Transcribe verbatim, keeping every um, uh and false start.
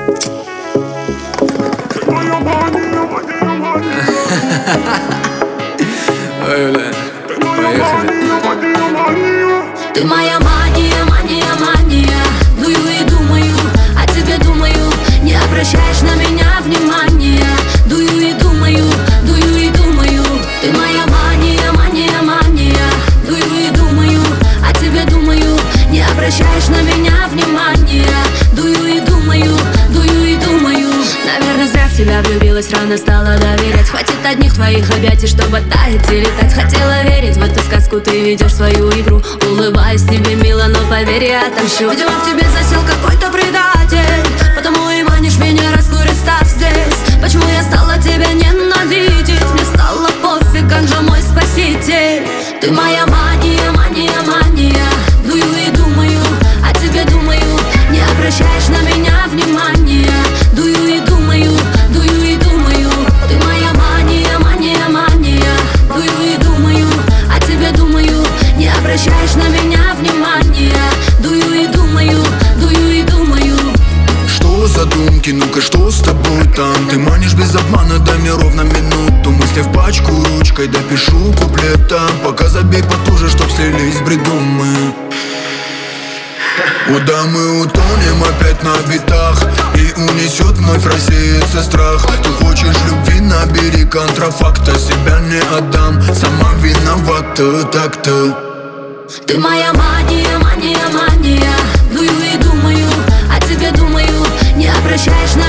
Ой, бля, поехали. Ты моя мания, мания, мания. Дую и думаю, о тебе думаю. Не обращаешь на меня внимания. Дую и думаю, дую и думаю. Ты моя мания, мания, мания. Дую и думаю, о тебе думаю. Не обращаешь на меня внимания. Дую и думаю, дую и думаю. Наверное, зря в тебя влюбилась, рано стала доверять. Хватит одних твоих объятий, чтобы таять и летать. Хотела верить в эту сказку, ты ведешь свою игру. Улыбаюсь тебе мило, но поверь, я отомщу. Видимо, в тебе засел какой-то предатель, потому и манишь меня, раз курить, став здесь. Почему я стала тебя ненавидеть? Мне стало пофиг, как же мой спаситель. Ты моя мания, мания, мания. Дую и думаю, о тебе думаю. Не обращаешь на меня внимания. Дую и думаю, дую и думаю. Ты моя мания, мания, мания. Дую и думаю, о тебе думаю. Не обращаешь на меня внимания. Дую и думаю, дую и думаю. Что за думки, ну-ка, что с тобой там? Ты манишь без обмана, дай мне ровно минуту. Мысли в пачку ручкой, допишу куплетом. Пока забей потуже, чтоб слились в бреду мы. О да, мы утонем опять на битах, и унесет вновь рассеется страх. Ты хочешь любви, набери контрафакта. Себя не отдам, сама виновата так-то. Ты моя мания, мания, мания. Дую и думаю, о тебе думаю. Не обращаешь на